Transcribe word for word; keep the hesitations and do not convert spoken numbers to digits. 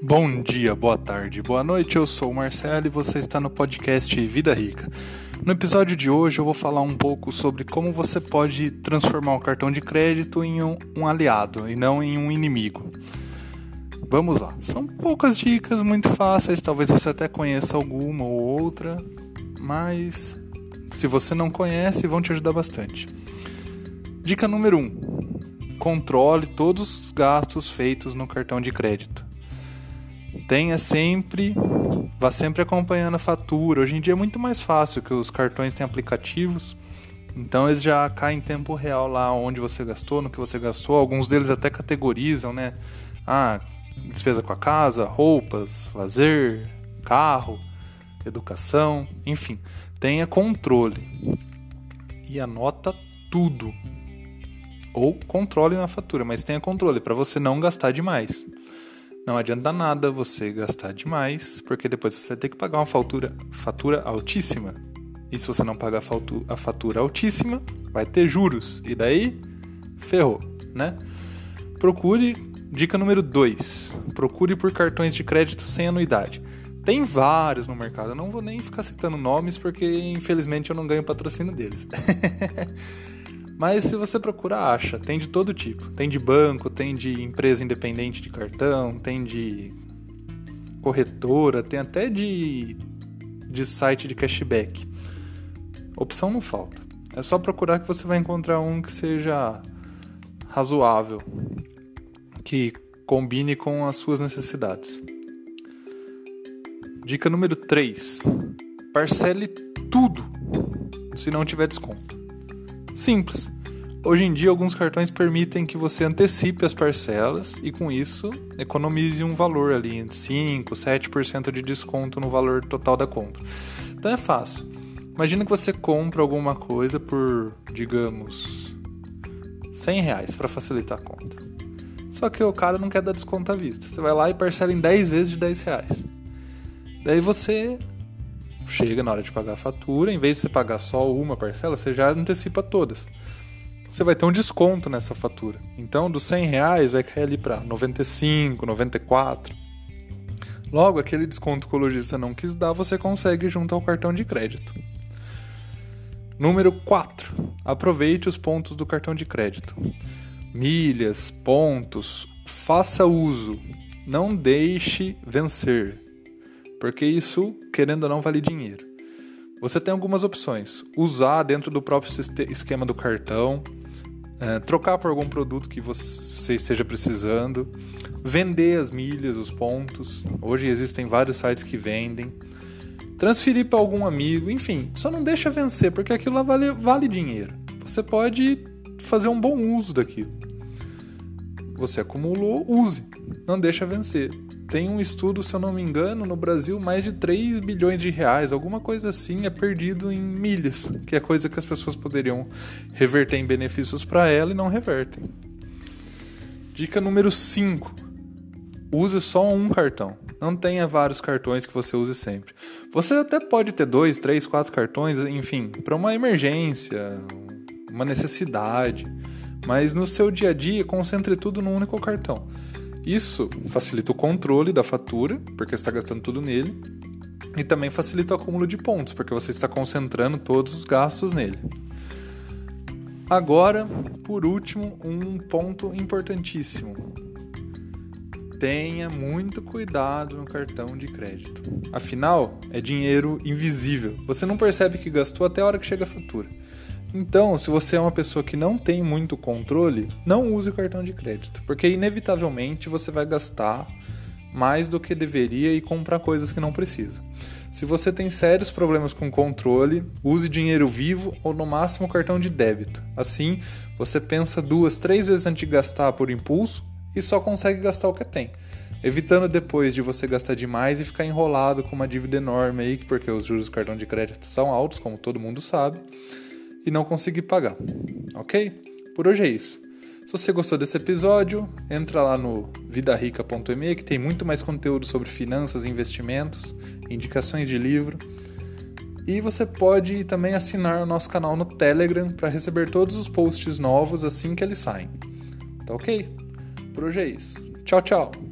Bom dia, boa tarde, boa noite, eu sou o Marcelo e você está no podcast Vida Rica. No episódio de hoje eu vou falar um pouco sobre como você pode transformar o cartão de crédito em um, um aliado e não em um inimigo. Vamos lá, são poucas dicas muito fáceis, talvez você até conheça alguma ou outra, mas se você não conhece vão te ajudar bastante. Dica número um, controle todos os gastos feitos no cartão de crédito. Tenha sempre, vá sempre acompanhando a fatura. Hoje em dia é muito mais fácil que os cartões têm aplicativos, então eles já caem em tempo real lá onde você gastou, no que você gastou. Alguns deles até categorizam, né? Ah, despesa com a casa, roupas, lazer, carro, educação, enfim. Tenha controle e anota tudo. Ou controle na fatura, mas tenha controle para você não gastar demais. Não adianta nada você gastar demais, porque depois você vai ter que pagar uma fatura, fatura altíssima. E se você não pagar a fatura, a fatura altíssima, vai ter juros. E daí, ferrou, né? Procure, dica número dois. Procure por cartões de crédito sem anuidade. Tem vários no mercado, eu não vou nem ficar citando nomes, porque infelizmente eu não ganho patrocínio deles. Mas se você procurar, acha. Tem de todo tipo. Tem de banco, tem de empresa independente de cartão, tem de corretora, tem até de, de site de cashback. Opção não falta. É só procurar que você vai encontrar um que seja razoável, que combine com as suas necessidades. Dica número três. Parcele tudo se não tiver desconto. Simples. Hoje em dia, alguns cartões permitem que você antecipe as parcelas e, com isso, economize um valor ali entre cinco por cento, sete por cento de desconto no valor total da compra. Então é fácil. Imagina que você compra alguma coisa por, digamos, cem reais para facilitar a conta. Só que o cara não quer dar desconto à vista. Você vai lá e parcela em dez vezes de dez reais. Daí você chega na hora de pagar a fatura, em vez de você pagar só uma parcela, você já antecipa todas. Você vai ter um desconto nessa fatura. Então, dos cem reais vai cair ali para noventa e cinco, noventa e quatro. Logo, aquele desconto que o lojista não quis dar, você consegue junto ao cartão de crédito. Número quatro. Aproveite os pontos do cartão de crédito. Milhas, pontos, faça uso. Não deixe vencer. Porque isso, querendo ou não, vale dinheiro. Você tem algumas opções. Usar dentro do próprio esquema do cartão, é, trocar por algum produto que você esteja precisando, vender as milhas, os pontos. Hoje existem vários sites que vendem. Transferir para algum amigo, enfim. Só não deixa vencer, porque aquilo lá vale, vale dinheiro. Você pode fazer um bom uso daquilo. Você acumulou, use. Não deixa vencer. Tem um estudo, se eu não me engano, no Brasil, mais de três bilhões de reais, alguma coisa assim, é perdido em milhas, que é coisa que as pessoas poderiam reverter em benefícios para ela e não revertem. Dica número cinco. Use só um cartão. Não tenha vários cartões que você use sempre. Você até pode ter dois, três, quatro cartões, enfim, para uma emergência, uma necessidade, mas no seu dia a dia, concentre tudo num único cartão. Isso facilita o controle da fatura, porque você está gastando tudo nele, e também facilita o acúmulo de pontos, porque você está concentrando todos os gastos nele. Agora, por último, um ponto importantíssimo. Tenha muito cuidado no cartão de crédito. Afinal, é dinheiro invisível. Você não percebe que gastou até a hora que chega a fatura. Então, se você é uma pessoa que não tem muito controle, não use o cartão de crédito, porque inevitavelmente você vai gastar mais do que deveria e comprar coisas que não precisa. Se você tem sérios problemas com controle, use dinheiro vivo ou no máximo cartão de débito. Assim, você pensa duas, três vezes antes de gastar por impulso e só consegue gastar o que tem, evitando depois de você gastar demais e ficar enrolado com uma dívida enorme aí, porque os juros do cartão de crédito são altos, como todo mundo sabe, e não conseguir pagar, ok? Por hoje é isso. Se você gostou desse episódio, entra lá no vida rica ponto me que tem muito mais conteúdo sobre finanças e investimentos, indicações de livro. E você pode também assinar o nosso canal no Telegram para receber todos os posts novos assim que eles saem. Tá ok? Por hoje é isso. Tchau, tchau!